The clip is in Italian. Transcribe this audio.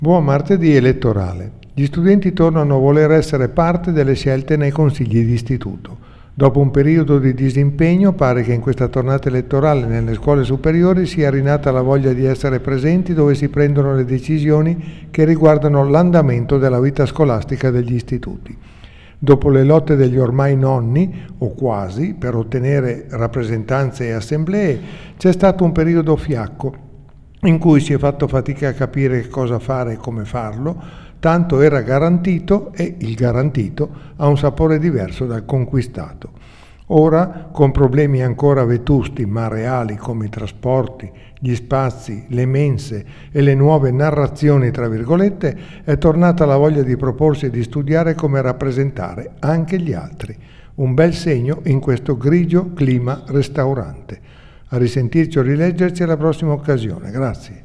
Buon martedì elettorale. Gli studenti tornano a voler essere parte delle scelte nei consigli di istituto. Dopo un periodo di disimpegno, pare che in questa tornata elettorale nelle scuole superiori sia rinata la voglia di essere presenti dove si prendono le decisioni che riguardano l'andamento della vita scolastica degli istituti. Dopo le lotte degli ormai nonni, o quasi, per ottenere rappresentanze e assemblee, c'è stato un periodo fiacco in cui si è fatto fatica a capire cosa fare e come farlo, tanto era garantito e il garantito ha un sapore diverso dal conquistato. Ora, con problemi ancora vetusti ma reali come i trasporti, gli spazi, le mense e le nuove narrazioni tra virgolette, è tornata la voglia di proporsi e di studiare come rappresentare anche gli altri. Un bel segno in questo grigio clima restaurante. A risentirci o rileggerci alla prossima occasione. Grazie.